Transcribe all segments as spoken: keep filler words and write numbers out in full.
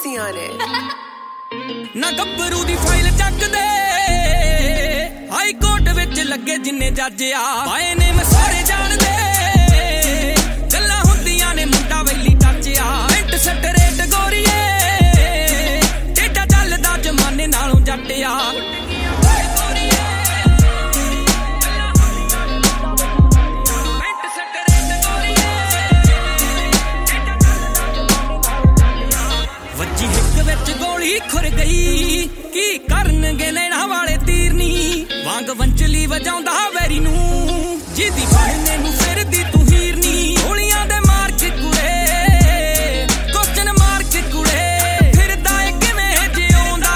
Missy on it. ना गब्बरू दी फाइल चक दे हाई कोर्ट विच लगे जिन्ने जज आ पाए ने मैं सारे जान दे गल्लां हुंदियां ने मुंडा वैली टच आ पेंट सट रेट गोरीए टेढ़ा चलदा जमाने नालों जट आ गोली खुर गई की करनगे नैना वाले तीरनी वांग वंचली वजाउंदा वैरी नू जिदी बनने नू फिर दी तू हीरनी गोलियां दे मार के कुड़े क्वेश्चन मार के कुड़े फिरदा ए किवें जिउंदा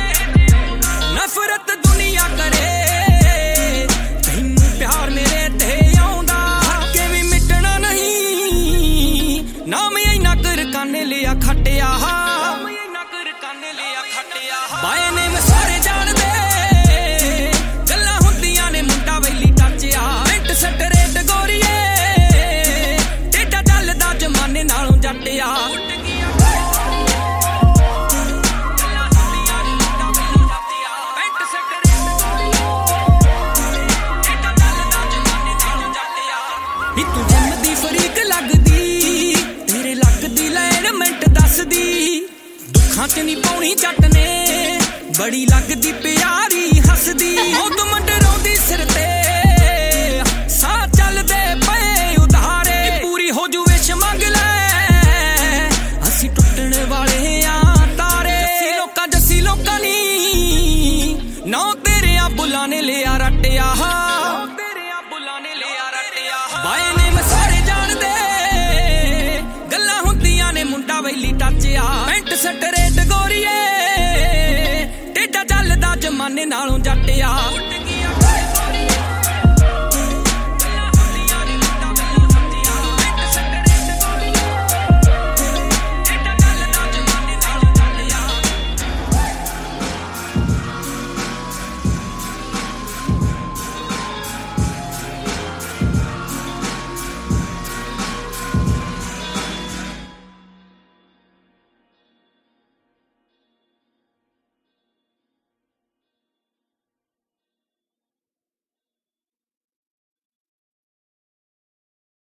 नफरत दुनिया करे तैनू प्यार मेरे ते आउंदा के भी मिटना नहीं नाम इना कर काने लिया खटिया बाए ने मैं सारे जान दे गल्लां हुंदियां ने मुंडा वैली टच आ पेंट सट रेट गोरीए टेढ़ा चलदा जमाने नालों जट आ नी तू जम्मदी फरीक लगदी तेरे लगदी लैन मिंट दसदी दुखां च नी पौनी जट ने बड़ी लगदी प्यारी हसदी मौत मंडराउंदी सिर ते साह चलदे पए उधारे पूरी हो जू विश मंग ले असी टुटण वाले आ तारे जस्सी लोकां जस्सी लोकां नी नौ तेरे आ बुलाने लिया रट्टिया तेरे आ बुलाने लिया रट्टिया बाए ने मैं सारे जान दे गल्लां हुंदियां ने मुंडा वैली टच आ पेंट सट